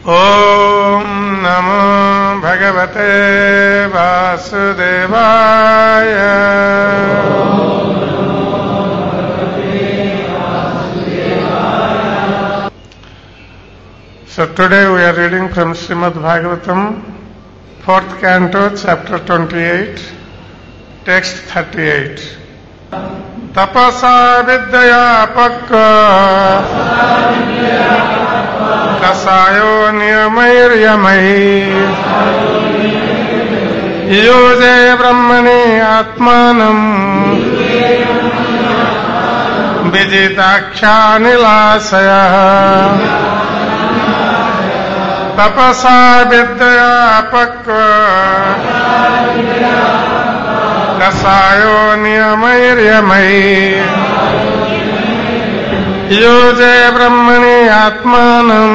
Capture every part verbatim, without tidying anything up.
Om Namo Bhagavate Vasudevaya. So today we are reading from Srimad Bhagavatam, fourth canto, chapter twenty-eight, text thirty-eight. Tapasa vidyaya pakka kasayo niyamair yamai yuje brahmani atmanam vijitaksha nilasaya. Tapasa vidyaya pakva kasayo niyamair yamai yuje brahmani atmanam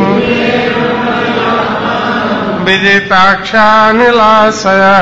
vijitaksha nilasaya.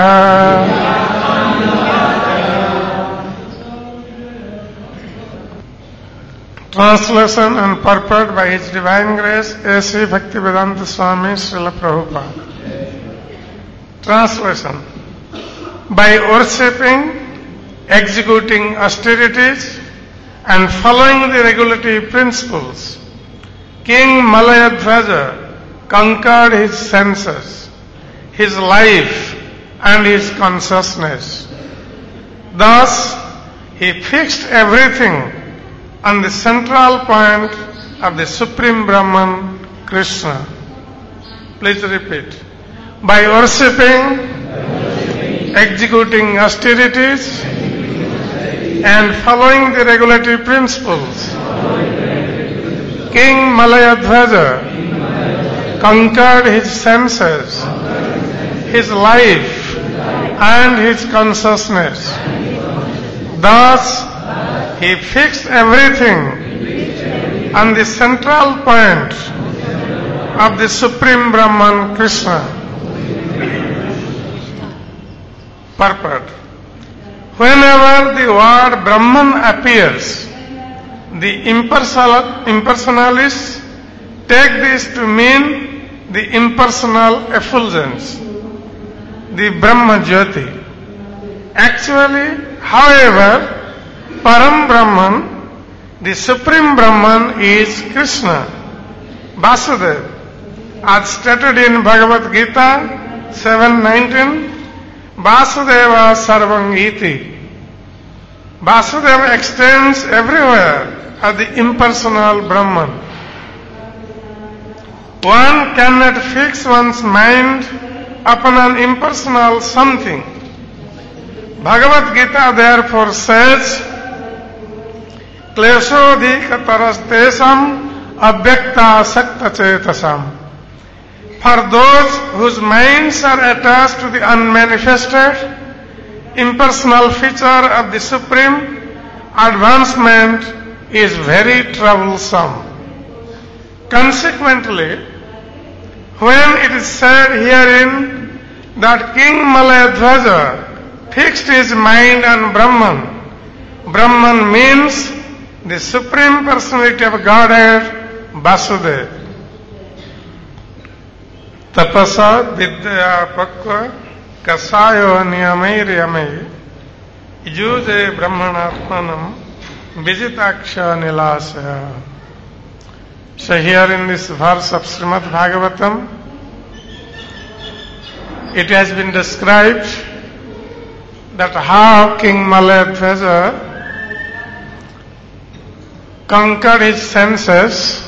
Translation and purport by His Divine Grace A C Bhaktivedanta Swami Srila Prabhupada. Translation. By worshipping, executing austerities, and following the regulative principles, King Malayadhwaja conquered his senses, his life, and his consciousness. Thus, he fixed everything on the central point of the Supreme Brahman, Krishna. Please repeat. By worshipping, executing austerities, and following the regulative principles, King Malayadhwaja conquered his senses, his life, and his consciousness. Thus, he fixed everything on the central point of the Supreme Brahman, Krishna. Purport. Whenever the word Brahman appears, the impersonal, impersonalists take this to mean the impersonal effulgence, the Brahma Jyoti. Actually, however, Param Brahman, the Supreme Brahman, is Krishna, Vasudeva, as stated in Bhagavad Gita seven nineteen. Vasudeva Sarvam Iti. Vasudeva extends everywhere as the impersonal Brahman. One cannot fix one's mind upon an impersonal something. Bhagavad Gita therefore says, Kleshodhikatarastesam abhyakta sakta chetasam. For those whose minds are attached to the unmanifested, impersonal feature of the Supreme, advancement is very troublesome. Consequently, when it is said herein that King Malayadhwaja fixed his mind on Brahman, Brahman means the Supreme Personality of Godhead, Vasudeva. Tapasa vidya pakva kasayo niyamair yamai yuje brahmanatmanam vijitaksha nilasaya. So here in this verse of Srimad Bhagavatam, it has been described that how King Malayadhwaja conquered his senses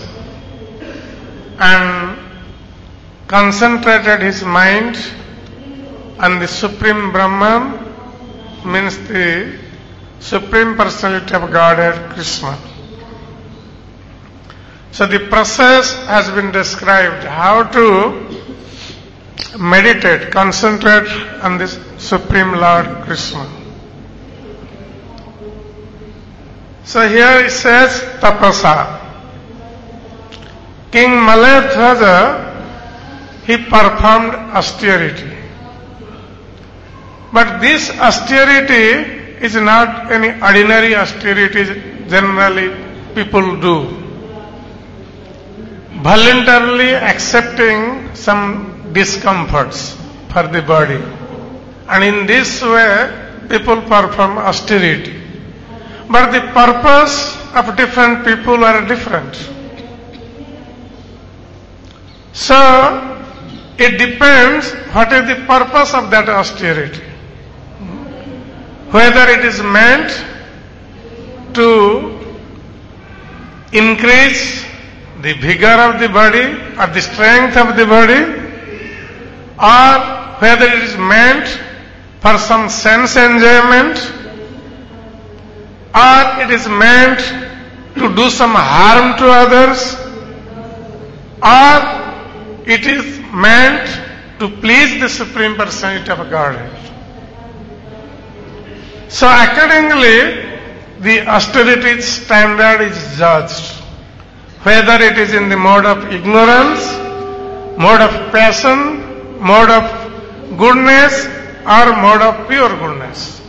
and concentrated his mind on the Supreme Brahman, means the Supreme Personality of Godhead, Krishna. So the process has been described, how to meditate, concentrate on this Supreme Lord, Krishna. So here it says tapasa. King Malayadhwaja, he performed austerity. But this austerity is not any ordinary austerity generally people do. voluntarily accepting some discomforts for the body. And in this way, people perform austerity. But the purpose of different people are different. So, it depends what is the purpose of that austerity. Whether it is meant to increase the vigor of the body or the strength of the body, or whether it is meant for some sense enjoyment, or it is meant to do some harm to others, or it is meant to please the Supreme Personality of Godhead. So accordingly, the austerity standard is judged, whether it is in the mode of ignorance, mode of passion, mode of goodness, or mode of pure goodness.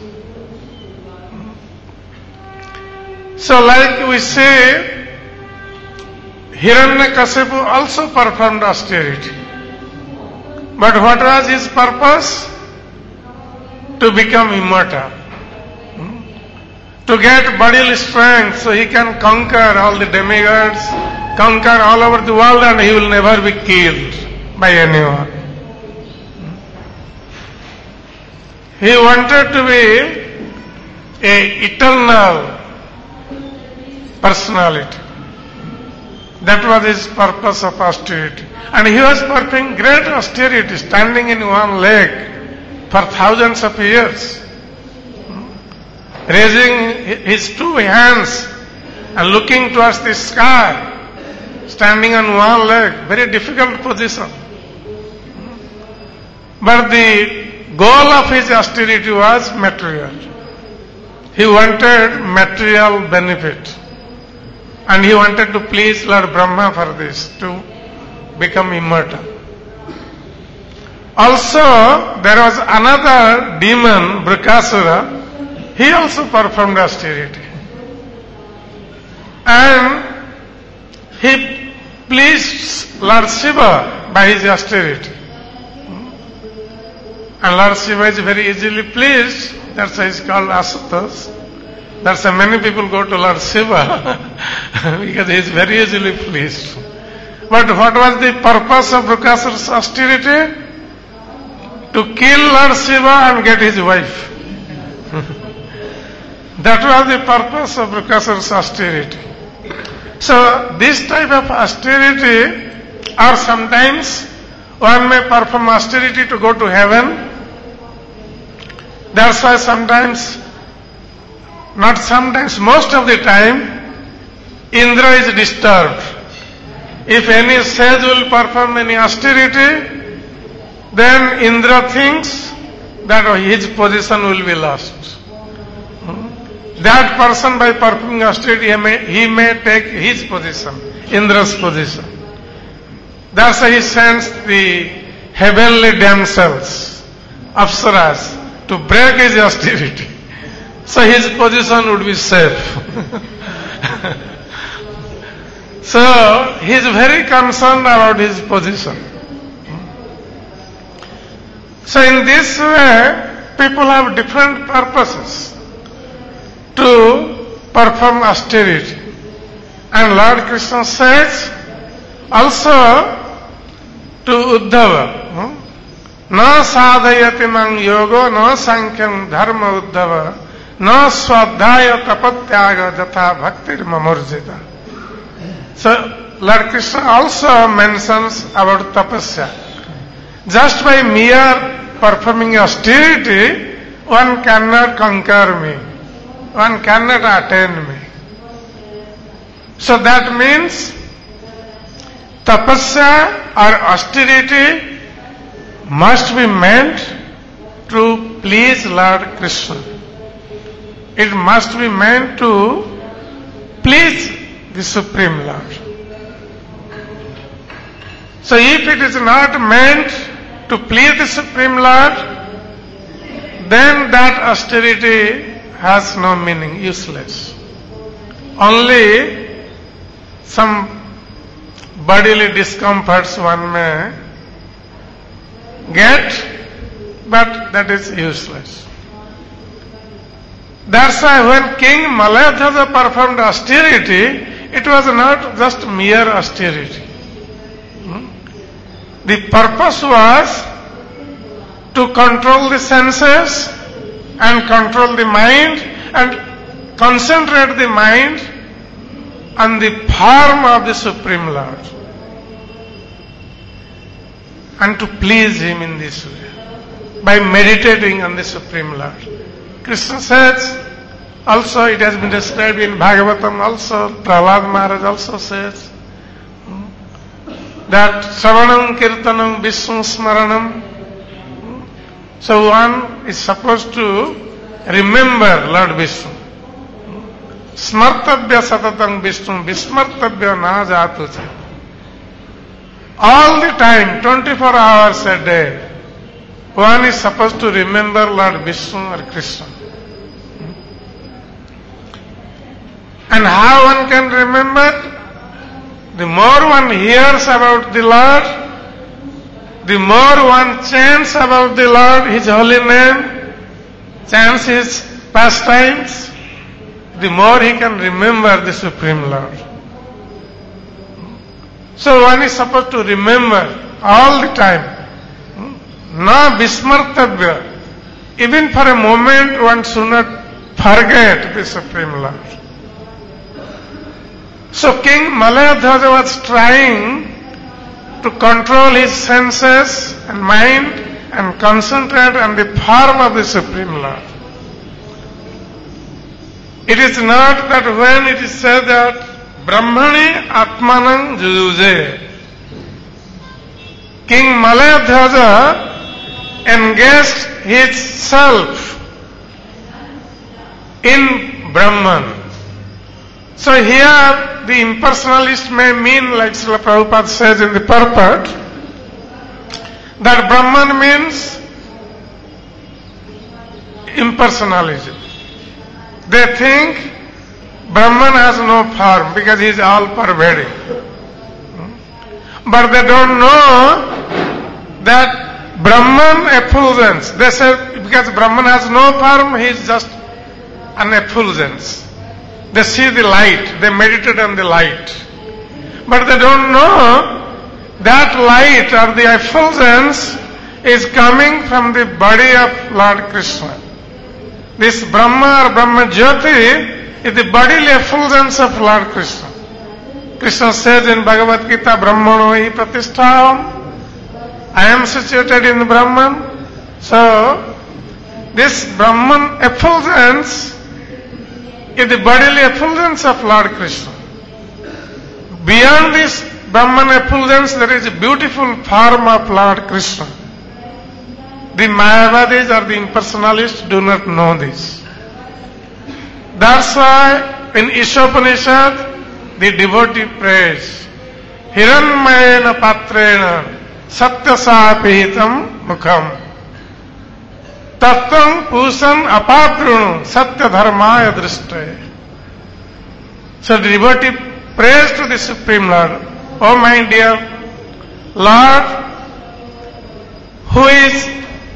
So like we say, Hiranyakashipu also performed austerity. But what was his purpose? To become immortal. To get bodily strength so he can conquer all the demigods, conquer all over the world, and he will never be killed by anyone. He wanted to be an eternal personality. That was his purpose of austerity. And he was performing great austerity, standing in one leg for thousands of years, raising his two hands and looking towards the sky, standing on one leg, very difficult position. But the goal of his austerity was material. He wanted material benefit. And he wanted to please Lord Brahma for this, to become immortal. Also, there was another demon, Brikasura. He also performed austerity. And he pleased Lord Shiva by his austerity. And Lord Shiva is very easily pleased. That's why he's called Asutosh. That's why many people go to Lord Shiva because he is very easily pleased. But what was the purpose of Brikasura's austerity? To kill Lord Shiva and get his wife. That was the purpose of Brikasura's austerity. So this type of austerity, or sometimes one may perform austerity to go to heaven. That's why sometimes, not sometimes, most of the time, Indra is disturbed. If any sage will perform any austerity, then Indra thinks that his position will be lost. That person, by performing austerity, he may, he may take his position, Indra's position. That's why he sends the heavenly damsels, Apsaras, to break his austerity. So his position would be safe. So he is very concerned about his position. So in this way, people have different purposes to perform austerity. And Lord Krishna says also to Uddhava, na sadhayati mang yogo na sankhyan dharma Uddhava na swadhyaya tapatyaga datha bhaktir mamurjita. So Lord Krishna also mentions about tapasya. Just by mere performing austerity, one cannot conquer me. One cannot attain me. So that means tapasya or austerity must be meant to please Lord Krishna. It must be meant to please the Supreme Lord. So if it is not meant to please the Supreme Lord, then that austerity has no meaning, useless. Only some bodily discomforts one may get, but that is useless. That's why when King Malayadhwaja performed austerity, it was not just mere austerity. Hmm? The purpose was to control the senses and control the mind and concentrate the mind on the form of the Supreme Lord and to please Him in this way by meditating on the Supreme Lord. Krishna says, also it has been described in Bhagavatam also, Prahlad Maharaj also says that Shravanam Kirtanam Vishnu Smaranam. So one is supposed to remember Lord Vishnu. Smartabhya Satatang Vishnu, Vismartabhya Na Jatucha. All the time, twenty-four hours a day, one is supposed to remember Lord Vishnu or Krishna. And how one can remember? The more one hears about the Lord, the more one chants about the Lord, His holy name, chants His pastimes, the more he can remember the Supreme Lord. So one is supposed to remember all the time. Na vismartabhya. Even for a moment one should not forget the Supreme Lord. So King Malayadhwaja was trying to control his senses and mind and concentrate on the form of the Supreme Lord. It is not that when it is said that Brahmani Atmanang Jujuje, King Malayadhwaja engaged his self in Brahman. So here the impersonalist may mean, like Srila Prabhupada says in the purport, that Brahman means impersonalism. They think Brahman has no form because he is all pervading. But they don't know that Brahman effulgence. They say because Brahman has no form, he is just an effulgence. They see the light, they meditate on the light. But they don't know that light or the effulgence is coming from the body of Lord Krishna. This Brahma or Brahma Jyoti is the bodily effulgence of Lord Krishna. Krishna says in Bhagavad Gita, Brahmano hi pratistham. I am situated in Brahman. So, this Brahman effulgence is the bodily effulgence of Lord Krishna. Beyond this Brahman effulgence, there is a beautiful form of Lord Krishna. The Mayavadis or the impersonalists do not know this. That's why in Ishopanishad, the devotee prays, Hiranmayena patrena satyasapihitam mukham tattam pusan apabrunu satya dharmaya drishtaye. So the devotee prays to the Supreme Lord, oh my dear Lord, who is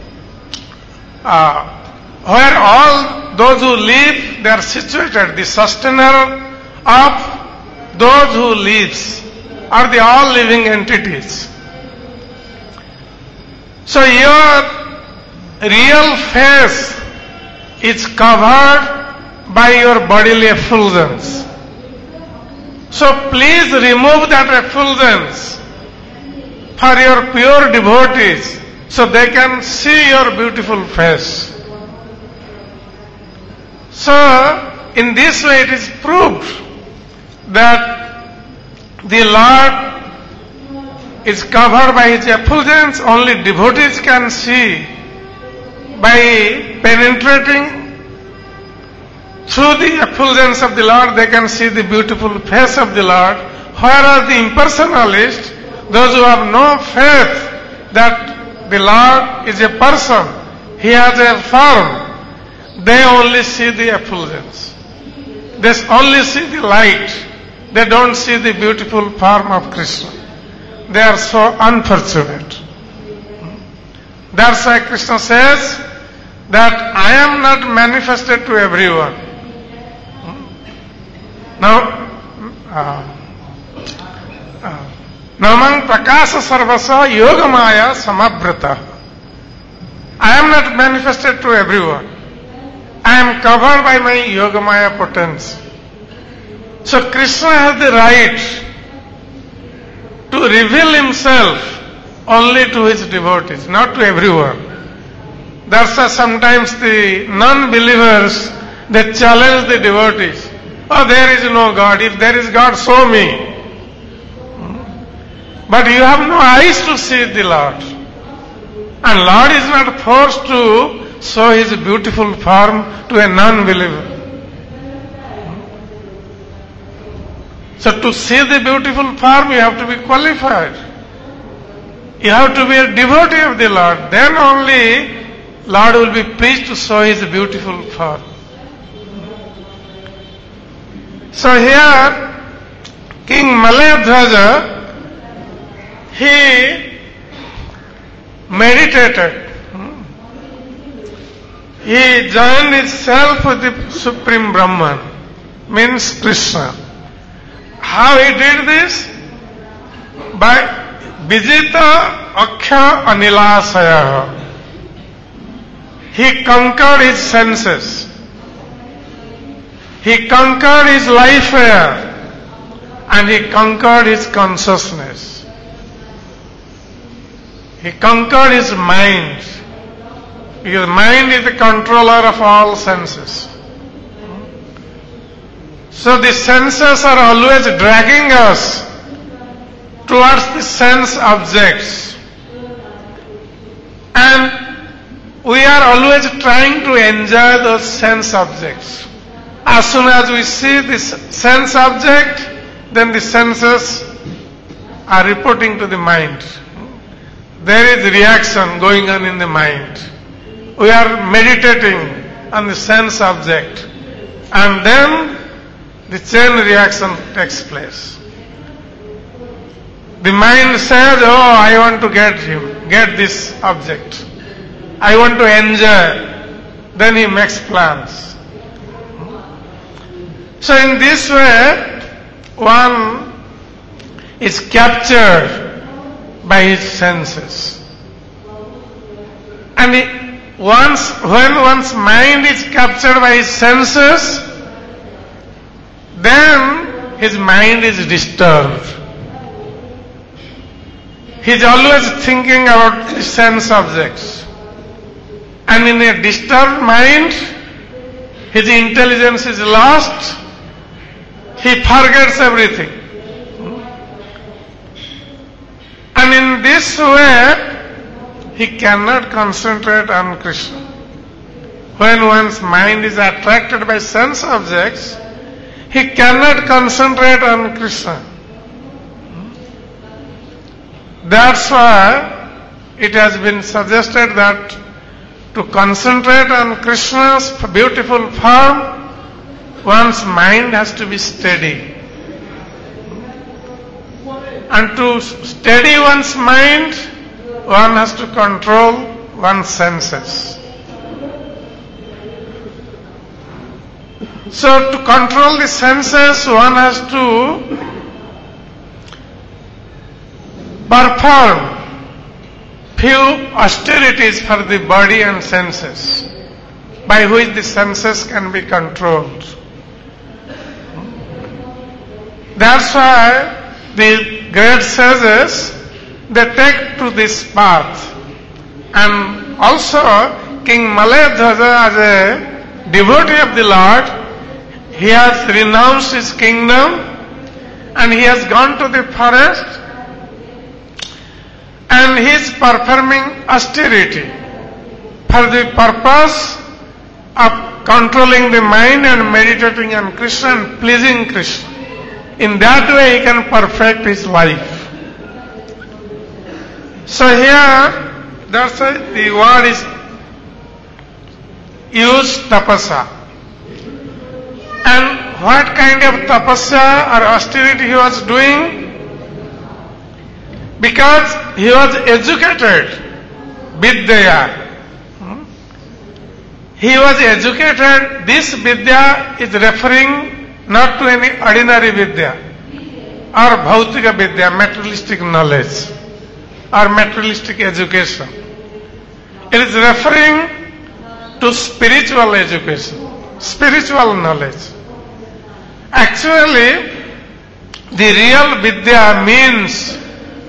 uh, where all those who live, they are situated, the sustainer of those who lives are the all living entities. So your real face is covered by your bodily effulgence. So please remove that effulgence for your pure devotees so they can see your beautiful face. So in this way it is proved that the Lord is covered by His effulgence. Only devotees can see. By penetrating through the effulgence of the Lord, they can see the beautiful face of the Lord. Whereas the impersonalists, those who have no faith that the Lord is a person, He has a form, they only see the effulgence. They only see the light. They don't see the beautiful form of Krishna. they are so unfortunate. That's why Krishna says that I am not manifested to everyone. Now, uh, uh, Namang prakasa sarvasa yogamaya samabrata. I am not manifested to everyone. I am covered by my yogamaya potency. So Krishna has the right to reveal himself only to his devotees, not to everyone. That's why sometimes the non-believers, they challenge the devotees. Oh, there is no God. If there is God, show me. But you have no eyes to see the Lord. And Lord is not forced to show his beautiful form to a non-believer. So to see the beautiful form, you have to be qualified. You have to be a devotee of the Lord. Then only Lord will be pleased to show his beautiful form. So here, King Malayadhwaja, he meditated. He joined himself with the Supreme Brahman, means Krishna. How he did this? By Vijita Akhya Anilasaya. He conquered his senses. He conquered his life air. And he conquered his consciousness. He conquered his mind. Because mind is the controller of all senses. So the senses are always dragging us towards the sense objects. And we are always trying to enjoy those sense objects. As soon as we see this sense object, then the senses are reporting to the mind. There is reaction going on in the mind. We are meditating on the sense object. And then the chain reaction takes place. The mind says, oh, I want to get him, get this object. I want to enjoy. Then he makes plans. So in this way, one is captured by his senses. And he, once, when one's mind is captured by his senses, then his mind is disturbed. He is always thinking about the sense objects. And in a disturbed mind, his intelligence is lost. He forgets everything. And in this way, he cannot concentrate on Krishna. When one's mind is attracted by sense objects, he cannot concentrate on Krishna. That's why it has been suggested that to concentrate on Krishna's beautiful form, one's mind has to be steady. And to steady one's mind, one has to control one's senses. So to control the senses, one has to perform few austerities for the body and senses, by which the senses can be controlled. That's why the great sages, they take to this path. And also King Malayadhwaja, as a devotee of the Lord, he has renounced his kingdom and he has gone to the forest and he is performing austerity for the purpose of controlling the mind and meditating on Krishna and pleasing Krishna. In that way he can perfect his life. So here, that's why the word is used, tapasa. And what kind of tapasya or austerity he was doing? because he was educated, Vidyaya. He was educated. This Vidya is referring not to any ordinary Vidya or Bhautika Vidya, materialistic knowledge or materialistic education. It is referring to spiritual education, spiritual knowledge. Actually, the real Vidya means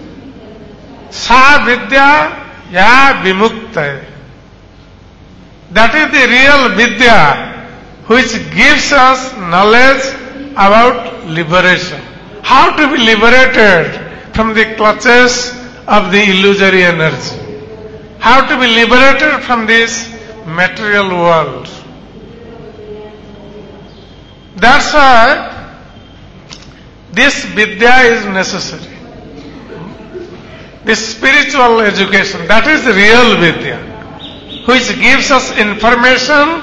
Sa Vidya Ya Vimukta. That is the real Vidya which gives us knowledge about liberation. How to be liberated from the clutches of the illusory energy. How to be liberated from this material world. That's why this Vidya is necessary. This spiritual education, that is the real Vidya, which gives us information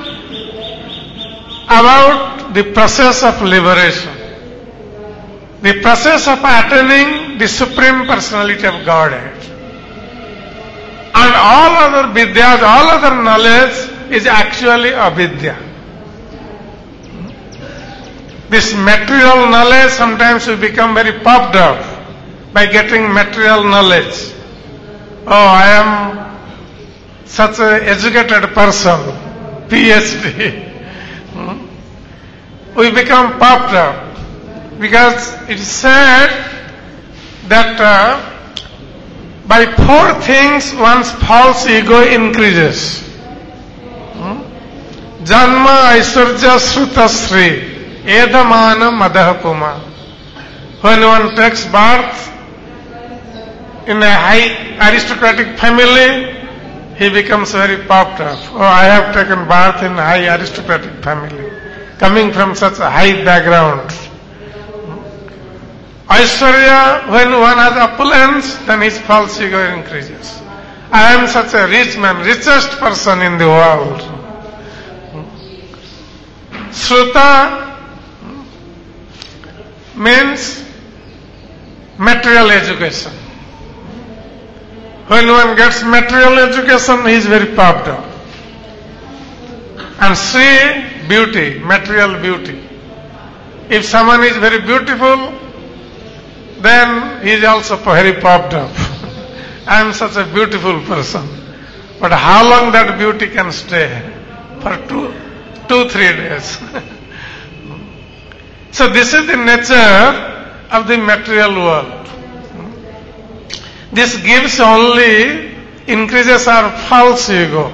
about the process of liberation, the process of attaining the Supreme Personality of Godhead. And all other Vidyas, all other knowledge is actually avidya. This material knowledge, sometimes we become very puffed up by getting material knowledge. Oh, I am such an educated person, P H D. We become puffed up because it is said that uh, by four things one's false ego increases. Janma Aishwarya Sruta Sri Edamana Madhapuma. When one takes birth in a high aristocratic family, he becomes very puffed up. Oh, I have taken birth in a high aristocratic family, coming from such a high background. Aishwarya, when one has opulence, then his false ego increases. I am such a rich man, richest person in the world. Sruta means material education. When one gets material education, he is very puffed up. And Sri, beauty, material beauty. If someone is very beautiful, then he is also very puffed up. I am such a beautiful person. But how long that beauty can stay? For two, two, three days. So this is the nature of the material world. This gives only, increases our false ego.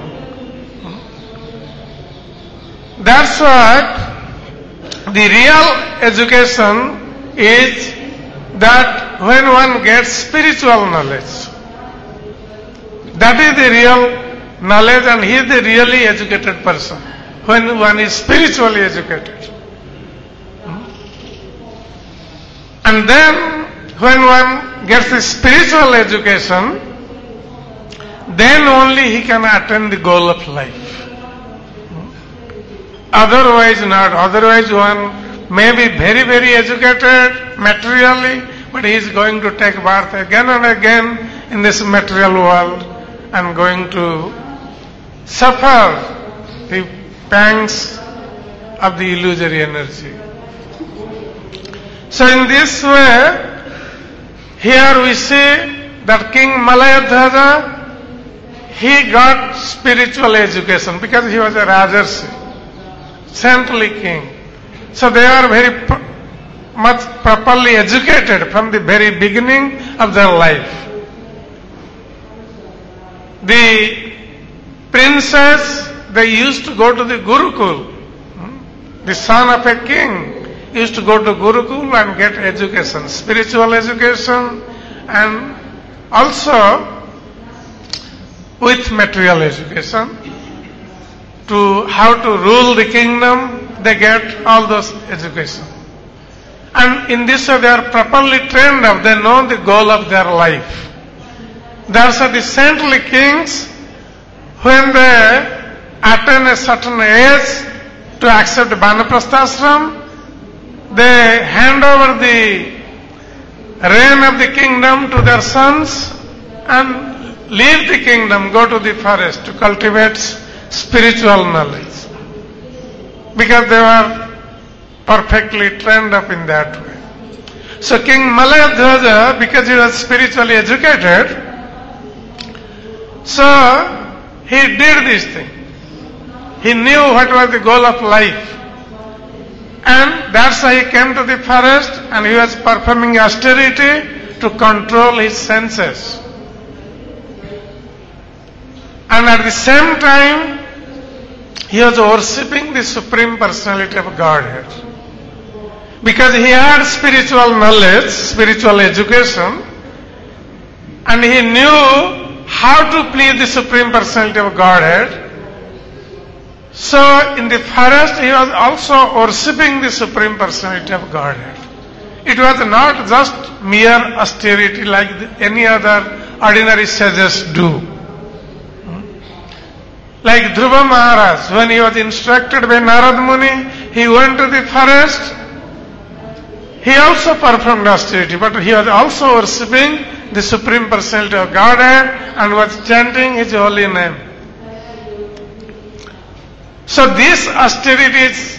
That's why the real education is that when one gets spiritual knowledge, that is the real knowledge, and he is the really educated person. When one is spiritually educated. And then when one gets the spiritual education, then only he can attain the goal of life. Otherwise not. Otherwise one may be very, very educated materially, but he is going to take birth again and again in this material world and going to suffer the pangs of the illusory energy. So in this way, here we see that King Malayadhwaja, he got spiritual education because he was a Rajarsi, saintly king. So they are very pr- much properly educated from the very beginning of their life. The princess, they used to go to the Gurukul. The son of a king used to go to Gurukul and get education, spiritual education, and also with material education. To how to rule the kingdom, they get all those education. And in this way they are properly trained up, they know the goal of their life. Thus are the saintly kings, when they attain a certain age to accept Vanaprastha ashram, they hand over the reign of the kingdom to their sons and leave the kingdom, go to the forest to cultivate spiritual knowledge. Because they were perfectly trained up in that way. So King Malayadhwaja, because he was spiritually educated, so he did this thing. He knew what was the goal of life. And that's why he came to the forest and he was performing austerity to control his senses. And at the same time, he was worshipping the Supreme Personality of Godhead. Because he had spiritual knowledge, spiritual education, and he knew how to please the Supreme Personality of Godhead. So in the forest he was also worshipping the Supreme Personality of Godhead. It was not just mere austerity like any other ordinary sages do. Like Dhruva Maharaj, when he was instructed by Narad Muni, he went to the forest. He also performed austerity, but he was also worshipping the Supreme Personality of Godhead and was chanting His holy name. So this austerity is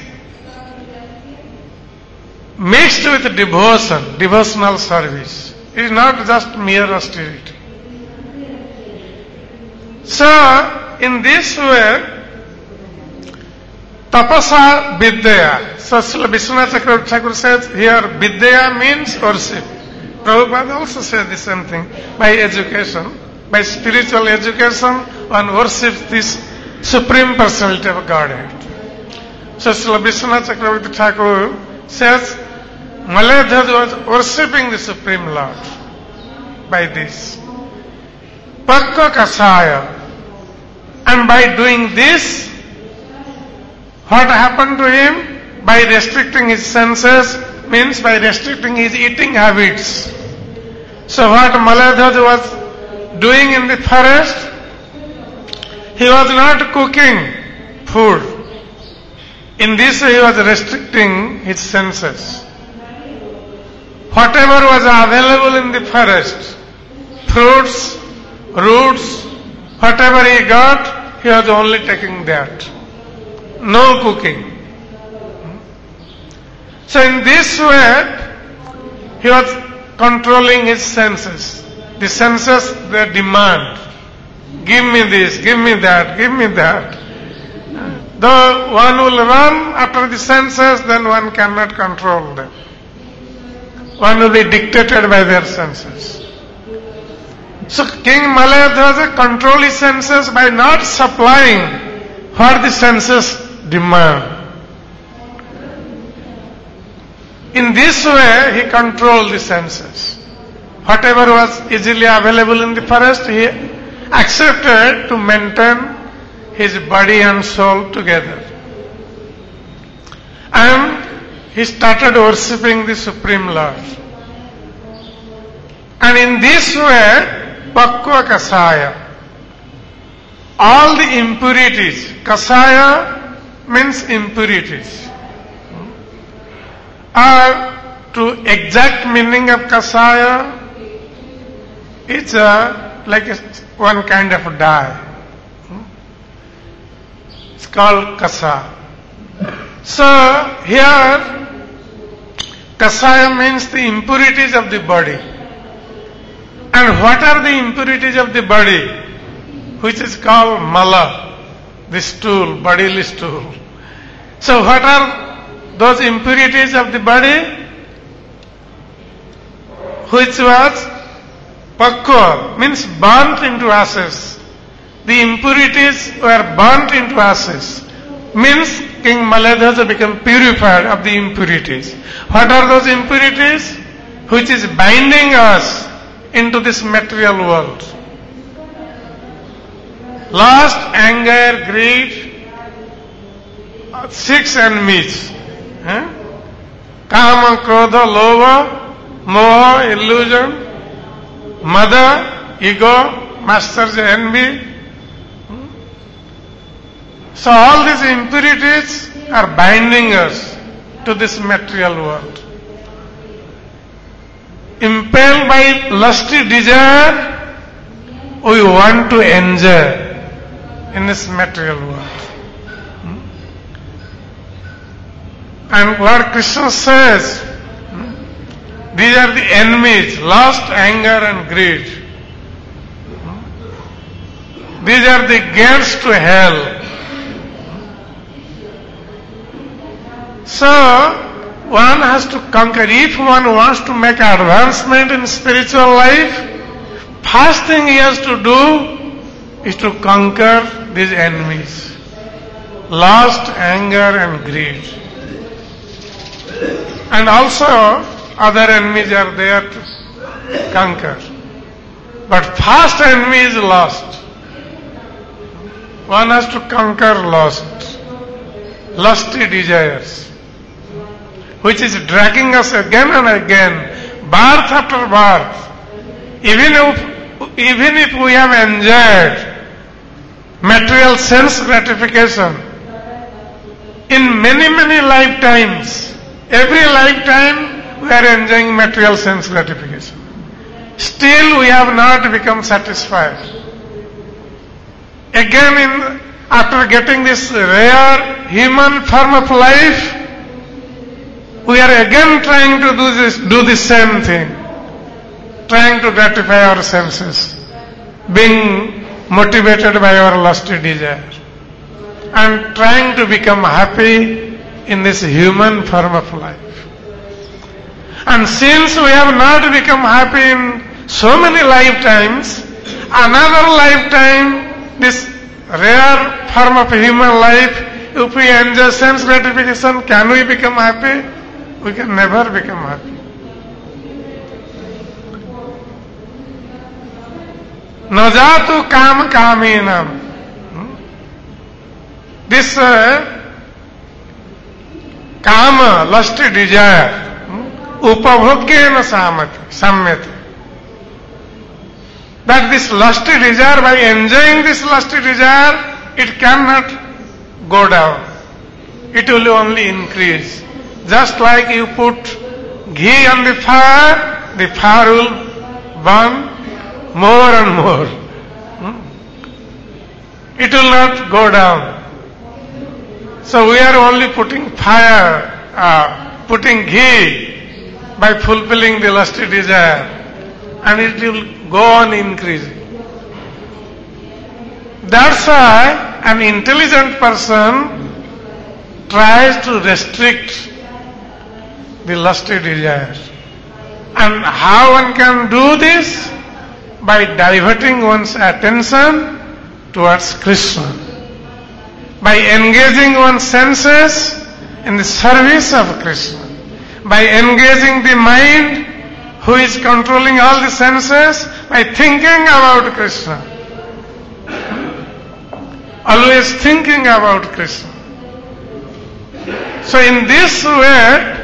mixed with devotion, devotional service. It is not just mere austerity. So, in this way, tapasa vidya. So, Srila Vishwanath Chakravarti Thakur says here, vidya means worship. Prabhupada also said the same thing. By education, by spiritual education, one worships this Supreme Personality of Godhead. So, Srila Vishwanath Chakravarti Thakur says, Malayadhwaja was worshipping the Supreme Lord by this. Pakka Kasaya. And by doing this, what happened to him? By restricting his senses, means by restricting his eating habits. So what Malayadhwaja was doing in the forest, he was not cooking food. In this way he was restricting his senses. Whatever was available in the forest, fruits, roots, whatever he got, he was only taking that. No cooking. So in this way, he was controlling his senses. The senses, they demand. Give me this, give me that, give me that. Though one will run after the senses, then one cannot control them. One will be dictated by their senses. So King Malayadhwaja controlled his senses by not supplying what the senses demand. In this way, he controlled the senses. Whatever was easily available in the forest, he accepted to maintain his body and soul together. And he started worshipping the Supreme Lord. And in this way, Pakva Kasaya, all the impurities, Kasaya means impurities. Or to exact meaning of Kasaya, it's a, like a, one kind of dye. It's called Kasa. So here, Kasaya means the impurities of the body. And what are the impurities of the body? Which is called Mala, the stool, bodily stool. So what are those impurities of the body? Which was Pakwa, means burnt into ashes. The impurities were burnt into ashes. Means King Malayadhwaja became purified of the impurities. What are those impurities? Which is binding us into this material world. Lust, anger, greed, six enemies. Eh? Kama, Krodha, Lova, Moha, illusion, Mada, ego, master's envy. So all these impurities are binding us to this material world. impelled by lusty desire, we want to enjoy in this material world. And Lord Krishna says, these are the enemies, lust, anger and greed. These are the gates to hell. So, one has to conquer. If one wants to make advancement in spiritual life, first thing he has to do is to conquer these enemies. Lust, anger and greed. And also, other enemies are there to conquer. But first enemy is lust. One has to conquer lust, lusty desires, which is dragging us again and again, birth after birth. Even if, even if we have enjoyed material sense gratification in many, many lifetimes, every lifetime we are enjoying material sense gratification. Still we have not become satisfied. Again, in, after getting this rare human form of life, we are again trying to do this, do the same thing, trying to gratify our senses, being motivated by our lusty desire, and trying to become happy in this human form of life. And since we have not become happy in so many lifetimes, another lifetime, this rare form of human life, if we enjoy sense gratification, can we become happy? We can never become happy. Najatu kam kaminam. This uh, kama, lusty desire, upabhogyena samyate. That this lusty desire, by enjoying this lusty desire, it cannot go down. It will only increase. Just like you put ghee on the fire, the fire will burn more and more. It will not go down. So we are only putting fire, uh, putting ghee by fulfilling the lusty desire, and it will go on increasing. That's why an intelligent person tries to restrict the lusty desire. And how one can do this? By diverting one's attention towards Krishna. By engaging one's senses in the service of Krishna. By engaging the mind, who is controlling all the senses, by thinking about Krishna. Always thinking about Krishna. So in this way,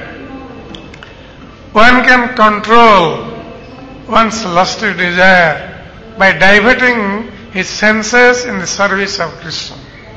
one can control one's lusty desire by diverting his senses in the service of Krishna.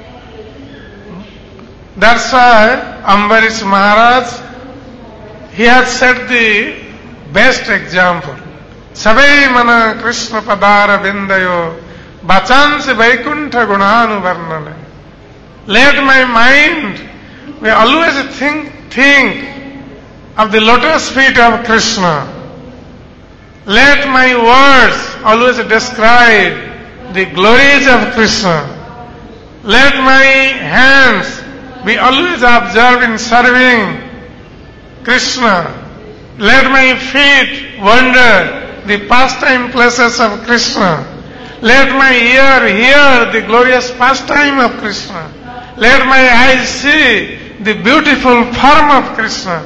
That's why Ambarish Maharaj, he has set the best example. Savai mana Krishna padara bindayo bachansi vaikuntha gunanu varnale. Let my mind we always think, think of the lotus feet of Krishna. Let my words always describe the glories of Krishna. Let my hands be always observed in serving Krishna. Let my feet wander the pastime places of Krishna. Let my ear hear the glorious pastime of Krishna. Let my eyes see the beautiful form of Krishna.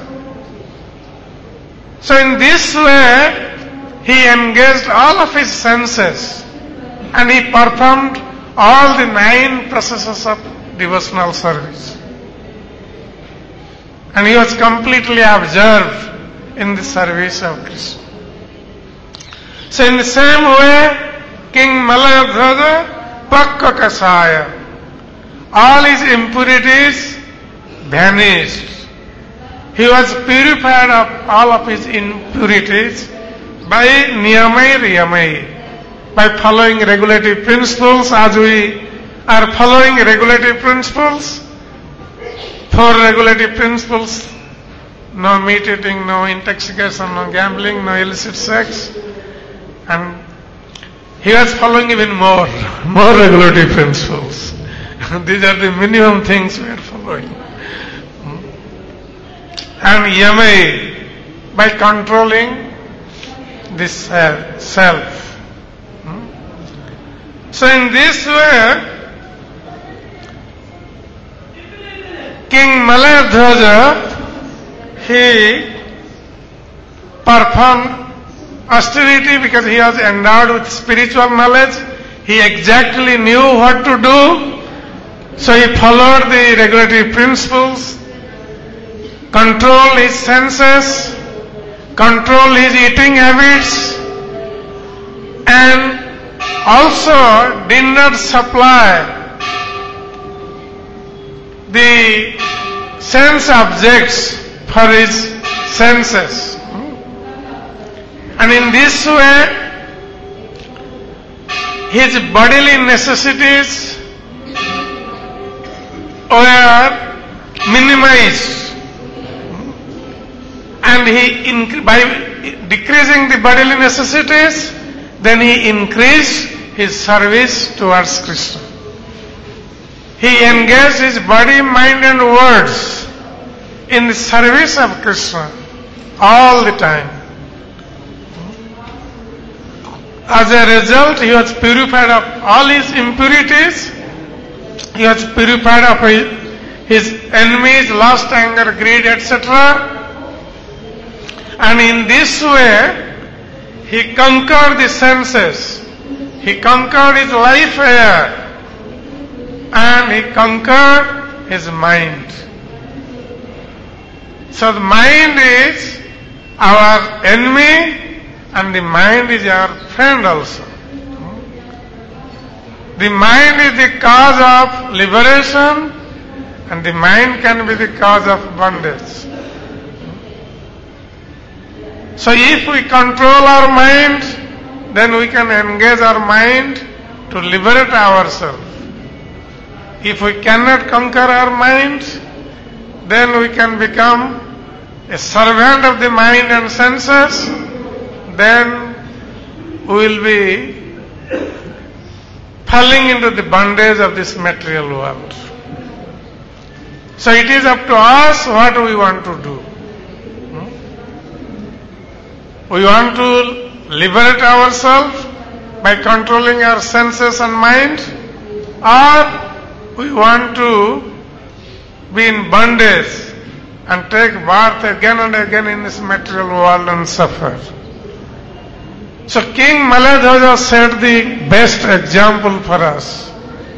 So in this way, he engaged all of his senses and he performed all the nine processes of devotional service. And he was completely absorbed in the service of Krishna. So in the same way, King Malayadhwaja Pakka Kasaya, all his impurities vanished. He was purified of all of his impurities by niyamai riyamai, by following regulative principles, as we are following regulative principles, four regulative principles: no meat eating, no intoxication, no gambling, no illicit sex. And he was following even more, more regulative principles. These are the minimum things we are following. And yamai, by controlling this uh, self. So in this way, King Malayadhwaja, he performed austerity because he was endowed with spiritual knowledge. He exactly knew what to do. So he followed the regulative principles, controlled his senses, controlled his eating habits, and also did not supply the sense objects for his senses. And in this way, his bodily necessities were minimized. And he, inc- by decreasing the bodily necessities, then he increased his service towards Krishna. He engaged his body, mind and words in the service of Krishna all the time. As a result, he was purified of all his impurities. He was purified of his enemies, lust, anger, greed, et cetera. And in this way, he conquered the senses. He conquered his life air. And he conquered his mind. So the mind is our enemy and the mind is our friend also. The mind is the cause of liberation and the mind can be the cause of bondage. So if we control our mind, then we can engage our mind to liberate ourselves. If we cannot conquer our mind, then we can become a servant of the mind and senses, then we will be falling into the bondage of this material world. So it is up to us what we want to do. We want to liberate ourselves by controlling our senses and mind, or we want to be in bondage and take birth again and again in this material world and suffer. So King Malayadhwaja set the best example for us.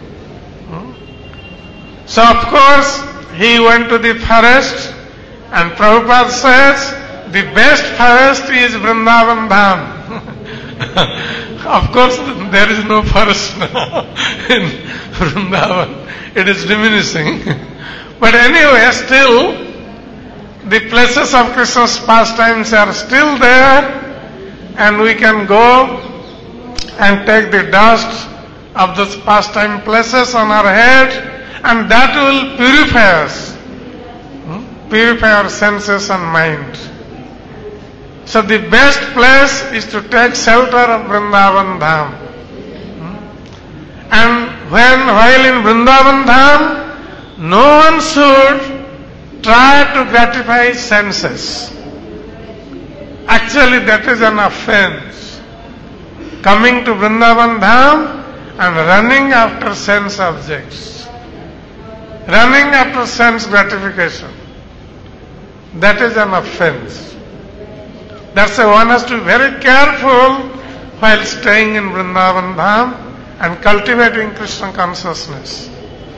So of course he went to the forest and Prabhupada says the best forest is Vrindavan Dham. Of course there is no forest now in Vrindavan. It is diminishing. But anyway, still the places of Krishna's pastimes are still there, and we can go and take the dust of those pastime places on our head, and that will purify us, hmm? purify our senses and mind. So the best place is to take shelter of Vrindavan Dham. Hmm? And when, while in Vrindavan Dham, no one should try to gratify senses. Actually, that is an offense. Coming to Vrindavan Dham and running after sense objects. Running after sense gratification. That is an offense. That's why one has to be very careful while staying in Vrindavan Dham and cultivating Krishna consciousness.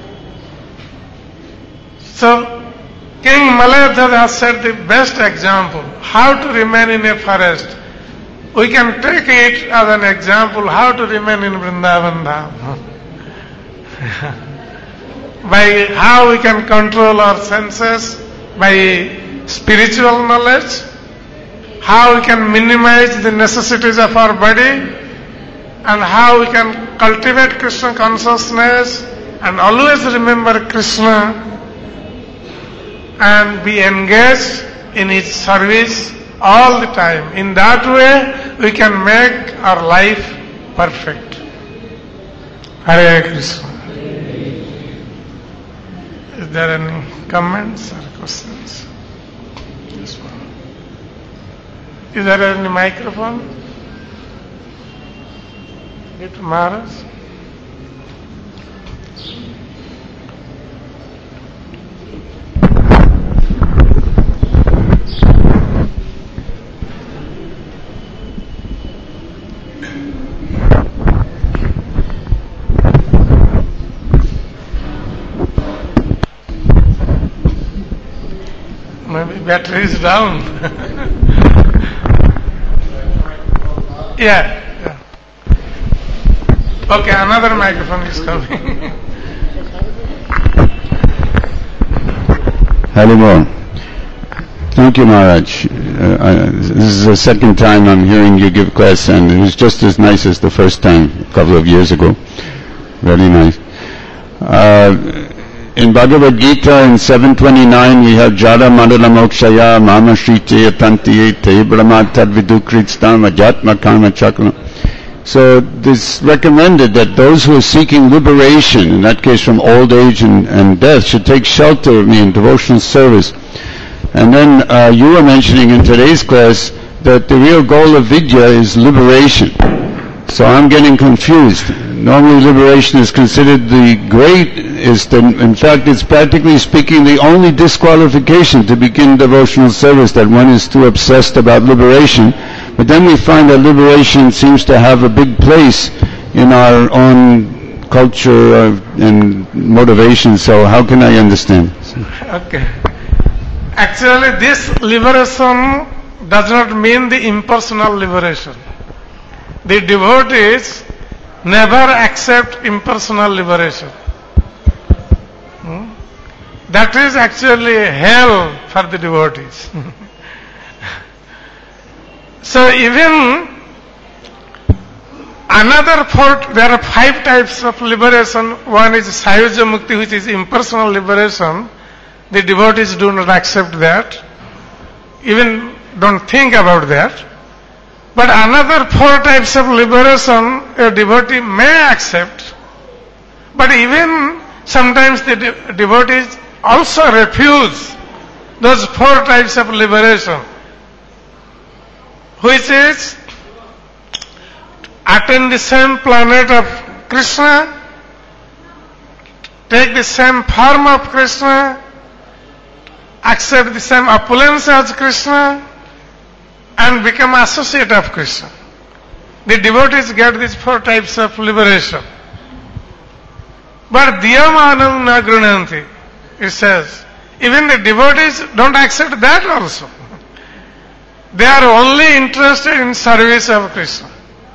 So, King Malayadhwaja has set the best example, how to remain in a forest. We can take it as an example, how to remain in Vrindavan Dham. By how we can control our senses, by spiritual knowledge, how we can minimize the necessities of our body, and how we can cultivate Krishna consciousness and always remember Krishna and be engaged in His service all the time. In that way, we can make our life perfect. Hare Krishna. Is there any comments or questions? This one. Is there any microphone? It Maharaj. Maybe battery is down. yeah. Okay, another microphone is coming. Haribol. Thank you, Maharaj. Uh, I, this is the second time I'm hearing you give class, and it was just as nice as the first time, a couple of years ago. Very nice. Uh, in Bhagavad Gita, in seven twenty-nine, we have Jara Madala Mokshaya Mama Shrite Atantiye Te Brahma Tadvidukritstama Jatma Karma Chakra. So this recommended that those who are seeking liberation, in that case from old age and, and death, should take shelter of me in devotional service. And then uh, you were mentioning in today's class that the real goal of Vidya is liberation. So I'm getting confused. Normally liberation is considered the great, is the, in fact it's practically speaking the only disqualification to begin devotional service, that one is too obsessed about liberation. But then we find that liberation seems to have a big place in our own culture uh, and motivation, so how can I understand? Okay. Actually, this liberation does not mean the impersonal liberation. The devotees never accept impersonal liberation. Hmm? That is actually hell for the devotees. So even another four, there are five types of liberation. One is Sahaja Mukti, which is impersonal liberation. The devotees do not accept that, even don't think about that. But another four types of liberation a devotee may accept, but even sometimes the de- devotees also refuse those four types of liberation, which is attain the same planet of Krishna, take the same form of Krishna, accept the same opulence as Krishna, and become associate of Krishna. The devotees get these four types of liberation. But diyamanam na grunanti, it says, even the devotees don't accept that also. They are only interested in service of Krishna.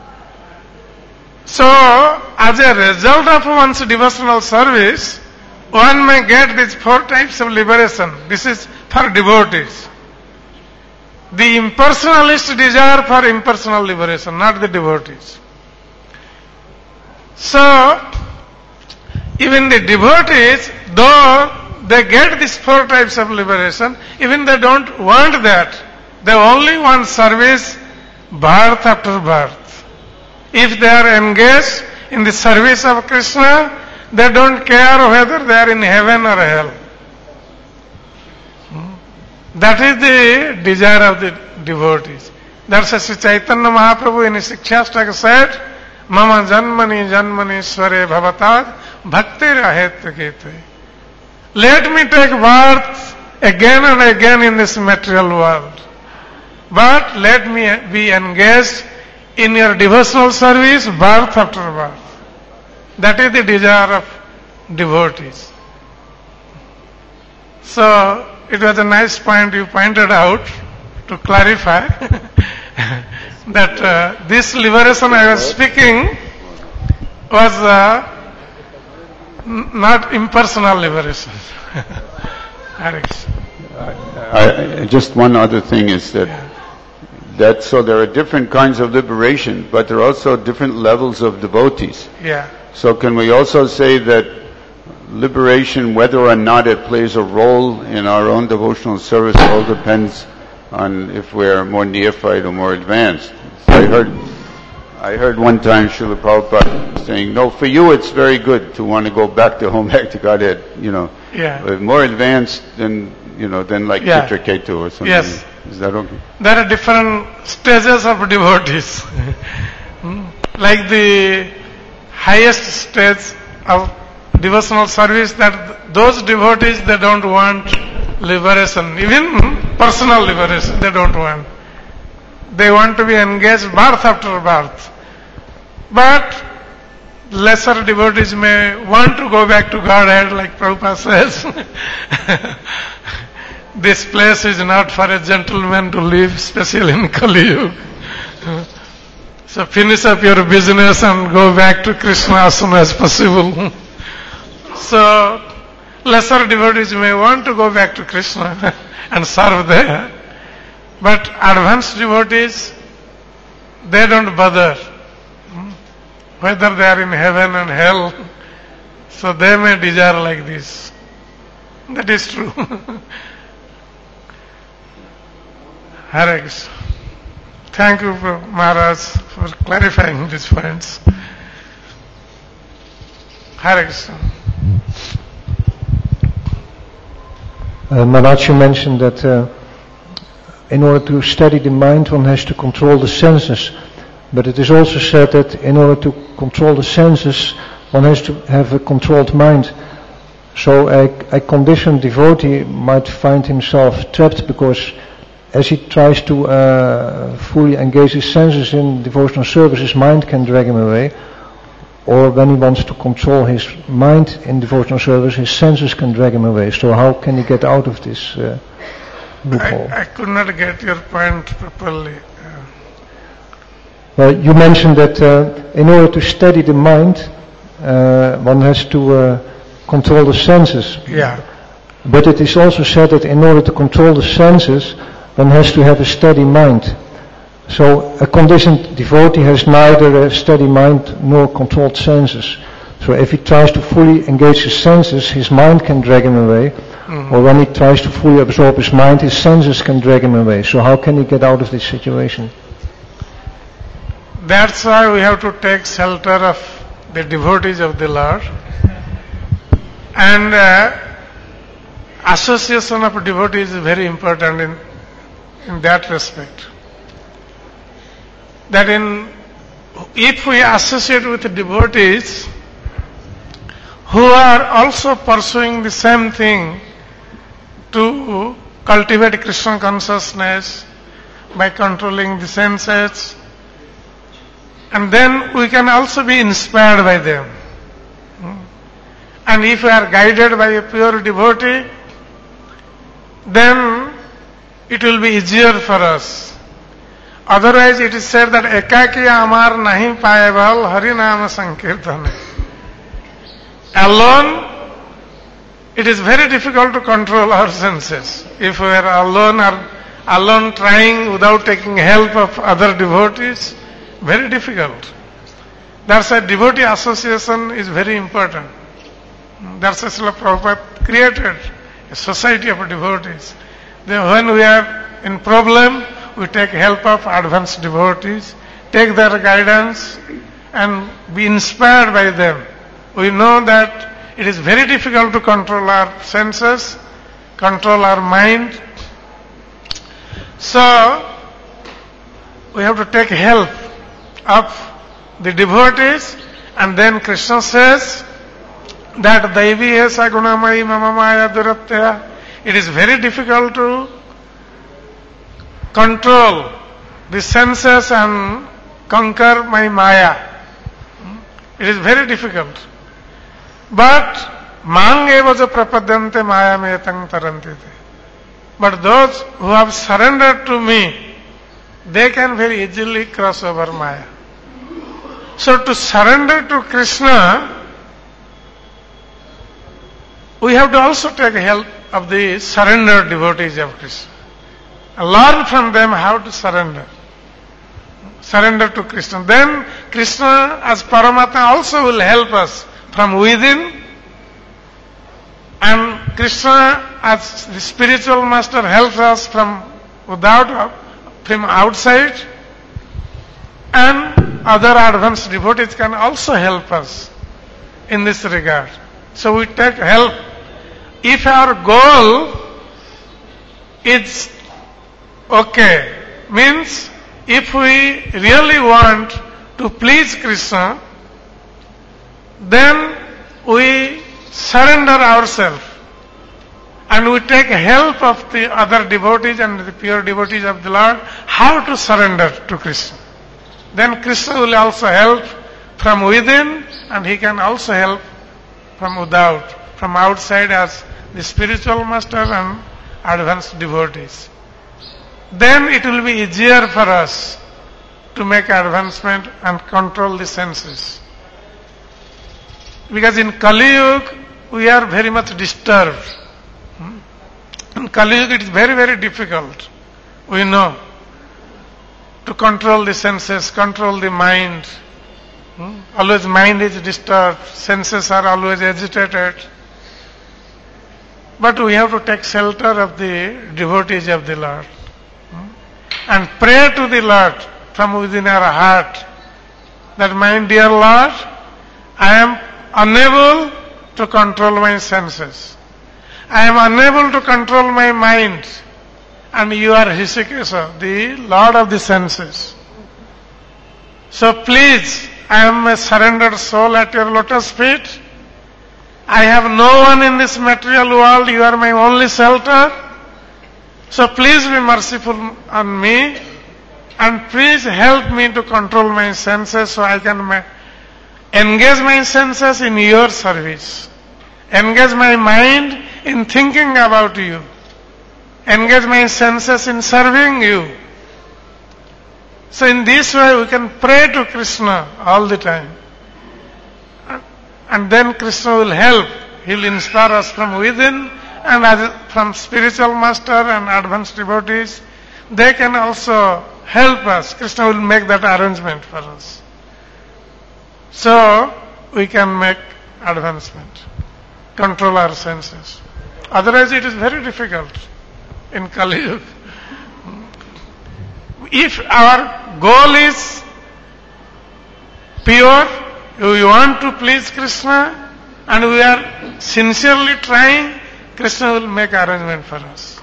So, as a result of one's devotional service, one may get these four types of liberation. This is for devotees. The impersonalist desire for impersonal liberation, not the devotees. So, even the devotees, though they get these four types of liberation, even they don't want that. They only want service birth after birth. If they are engaged in the service of Krishna, they don't care whether they are in heaven or hell. That is the desire of the devotees. That's why Sri Chaitanya Mahaprabhu in his Shikshashtaka said, Mama janmani janmani sware bhavatad bhaktir ahetyakete. Let me take birth again and again in this material world, but let me be engaged in your devotional service birth after birth. That is the desire of devotees. So, it was a nice point you pointed out to clarify that uh, this liberation I was speaking was uh, n- not impersonal liberation. I, I, just one other thing is that that so there are different kinds of liberation, but there are also different levels of devotees. Yeah. So can we also say that liberation, whether or not it plays a role in our own devotional service, all depends on if we're more neophyte or more advanced? So I heard I heard one time Srila Prabhupada saying, no, for you it's very good to want to go back to home, back to Godhead, you know. Yeah. But more advanced than, you know, than like Yeah. Chitraketu or something. Yes. Is that okay? There are different stages of devotees. Hmm. Like the highest stage of devotional service, that those devotees, they don't want liberation, even personal liberation, they don't want. They want to be engaged birth after birth. But lesser devotees may want to go back to Godhead, like Prabhupada says. This place is not for a gentleman to live, especially in Kali Yuga. So finish up your business and go back to Krishna as soon as possible. So lesser devotees may want to go back to Krishna and serve there. But advanced devotees, they don't bother whether they are in heaven and hell. So they may desire like this. That is true. Hare Krishna. Thank you, Maharaj, for clarifying these points. Hare Krishna. Uh, Maharaj, you mentioned that uh, in order to steady the mind, one has to control the senses. But it is also said that in order to control the senses, one has to have a controlled mind. So a, a conditioned devotee might find himself trapped because as he tries to uh, fully engage his senses in devotional service, his mind can drag him away. Or when he wants to control his mind in devotional service, his senses can drag him away. So how can he get out of this uh, loophole? I, I could not get your point properly. Well, you mentioned that uh, in order to steady the mind, uh, one has to uh, control the senses. Yeah. But it is also said that in order to control the senses, one has to have a steady mind. So a conditioned devotee has neither a steady mind nor controlled senses. So if he tries to fully engage his senses, his mind can drag him away. Mm-hmm. Or when he tries to fully absorb his mind, his senses can drag him away. So how can he get out of this situation? That's why we have to take shelter of the devotees of the Lord. And uh, association of devotees is very important in, in that respect. That in, if we associate with devotees who are also pursuing the same thing to cultivate Krishna consciousness by controlling the senses, and then we can also be inspired by them. And if we are guided by a pure devotee, then it will be easier for us. Otherwise it is said that ekaki amar nahi paeval harinama sankirtan. Alone, it is very difficult to control our senses. If we are alone or alone trying without taking help of other devotees, very difficult. That's why devotee association is very important. That's why Srila Prabhupada created a society of devotees. Then when we are in problem, we take help of advanced devotees, take their guidance and be inspired by them. We know that it is very difficult to control our senses, control our mind. So, we have to take help of the devotees, and then Krishna says that Daivi esa gunamai mama maya duraptya. It is very difficult to control the senses and conquer my maya. It is very difficult. But mang eva ja prapadyante maya metang tarantite. But those who have surrendered to me, they can very easily cross over maya. So to surrender to Krishna, we have to also take help of the surrendered devotees of Krishna. And learn from them how to surrender. Surrender to Krishna. Then Krishna as Paramatma also will help us from within, and Krishna as the spiritual master helps us from without, from outside, and other advanced devotees can also help us in this regard. So we take help. If our goal is okay, means if we really want to please Krishna, then we surrender ourselves and we take help of the other devotees and the pure devotees of the Lord how to surrender to Krishna. Then Krishna will also help from within, and he can also help from without, from outside as the spiritual master and advanced devotees. Then it will be easier for us to make advancement and control the senses. Because in Kali Yuga, we are very much disturbed. In Kali Yuga, it is very, very difficult, we know, to control the senses, control the mind. Hmm? Always mind is disturbed, senses are always agitated. But we have to take shelter of the devotees of the Lord. Hmm? And pray to the Lord from within our heart that, my dear Lord, I am unable to control my senses. I am unable to control my mind. And you are Hrishikesha, the Lord of the senses. So please, I am a surrendered soul at your lotus feet. I have no one in this material world. You are my only shelter. So please be merciful on me, and please help me to control my senses so I can ma- engage my senses in your service. Engage my mind in thinking about you. Engage my senses in serving you. So in this way we can pray to Krishna all the time. And then Krishna will help. He will inspire us from within, and as from spiritual master and advanced devotees, they can also help us. Krishna will make that arrangement for us. So we can make advancement, control our senses. Otherwise it is very difficult in Kali Yuga. If our goal is pure, we want to please Krishna, and we are sincerely trying, Krishna will make arrangement for us.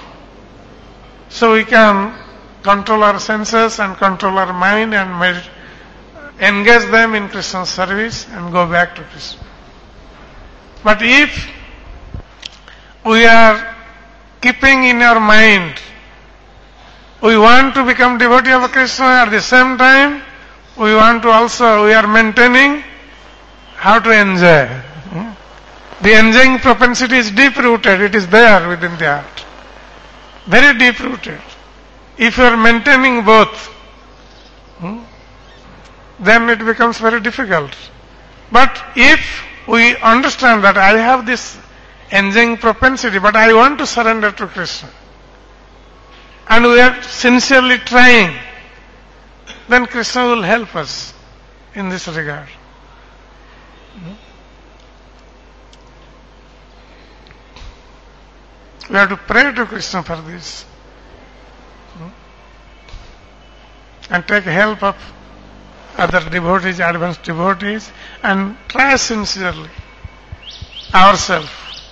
So we can control our senses and control our mind and med- engage them in Krishna's service and go back to Krishna. But if we are keeping in our mind, we want to become devotee of Krishna, at the same time we want to also, we are maintaining how to enjoy. The enjoying propensity is deep rooted, it is there within the heart. Very deep rooted. If you are maintaining both, then it becomes very difficult. But if we understand that I have this enjoying propensity, but I want to surrender to Krishna, and we are sincerely trying, then Krishna will help us in this regard. We have to pray to Krishna for this. And take help of other devotees, advanced devotees, and try sincerely ourselves.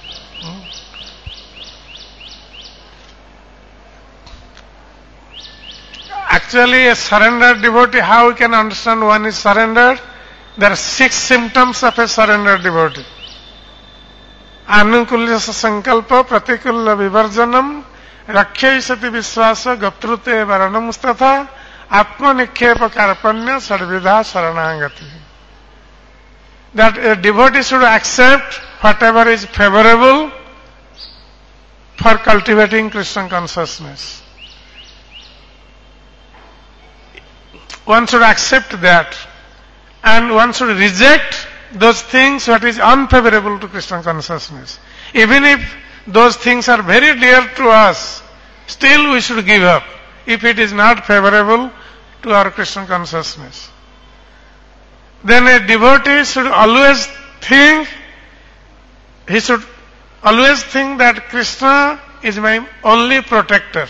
Actually, a surrendered devotee, how we can understand one is surrendered? There are six symptoms of a surrendered devotee. Anukulya sankalpa, pratikulya vivarjanam, rakhyasati viswasa, gaptrute varanam statha, atma nikhepa karpanya, sarvidha saranangati. That a devotee should accept whatever is favorable for cultivating Krishna consciousness. One should accept that, and one should reject those things that is unfavorable to Krishna consciousness. Even if those things are very dear to us, still we should give up. If it is not favorable, to our Krishna consciousness. Then a devotee should always think, he should always think that Krishna is my only protector.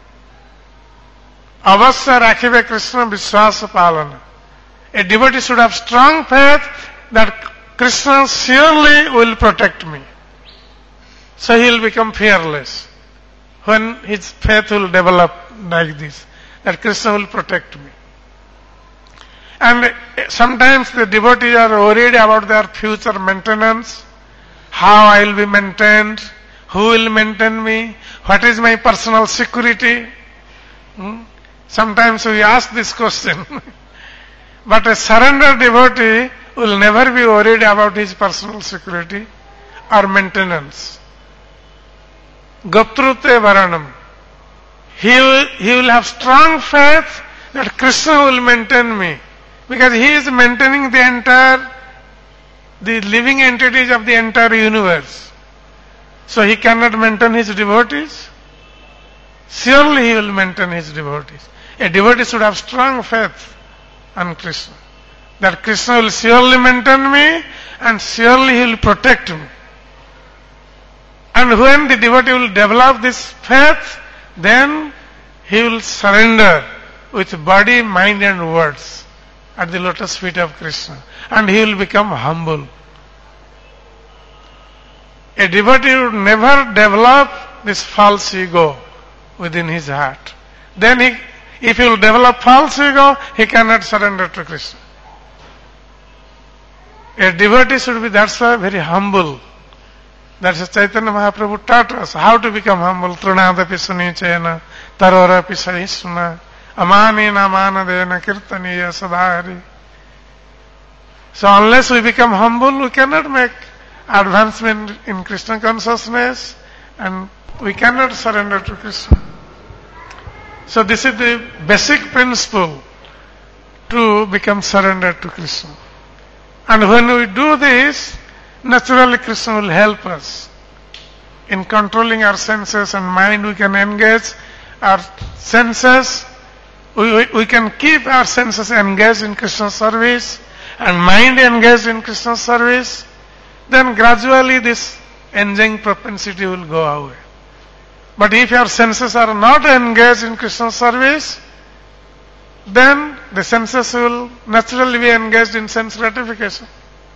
Avasya rakhive Krishna vishwasa palana. A devotee should have strong faith that Krishna surely will protect me. So he will become fearless. When his faith will develop like this, that Krishna will protect me. And sometimes the devotees are worried about their future maintenance, how I will be maintained, who will maintain me, what is my personal security. Hmm? Sometimes we ask this question. But a surrendered devotee will never be worried about his personal security or maintenance. Goptrute varanam. He will, he will have strong faith that Krishna will maintain me, because he is maintaining the entire, the living entities of the entire universe. So he cannot maintain his devotees. Surely he will maintain his devotees. A devotee should have strong faith on Krishna, that Krishna will surely maintain me and surely he will protect me. And when the devotee will develop this faith, then he will surrender with body, mind and words at the lotus feet of Krishna. And he will become humble. A devotee would never develop this false ego within his heart. Then he, if he will develop false ego, he cannot surrender to Krishna. A devotee should be, that's why, very humble. That's what Chaitanya Mahaprabhu taught us, how to become humble. Trunadapi sunichena, tarorapi sahisuna, amanina manadena kirtaniya sadhari. So unless we become humble, we cannot make advancement in Krishna consciousness and we cannot surrender to Krishna. So this is the basic principle to become surrendered to Krishna. And when we do this, naturally Krishna will help us. In controlling our senses and mind, we can engage our senses, we, we, we can keep our senses engaged in Krishna's service and mind engaged in Krishna's service. Then gradually this enjoying propensity will go away. But if your senses are not engaged in Krishna's service, then the senses will naturally be engaged in sense gratification.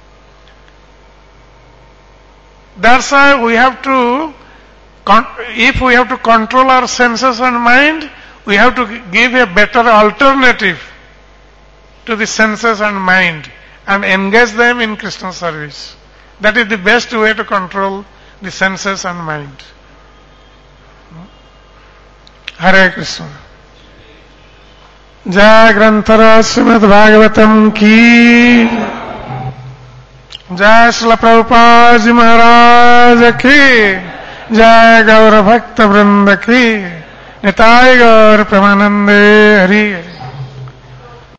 That's why we have to, if we have to control our senses and mind, we have to give a better alternative to the senses and mind and engage them in Krishna's service. That is the best way to control the senses and mind. Hare Krishna. Jai Granthara Srimad Bhagavatam ki, Jai Srila Prabhupada Ji Maharaj ki, Jai Gaura Bhakta Vrinda ki, Nitai Gaur Pramanande Hari.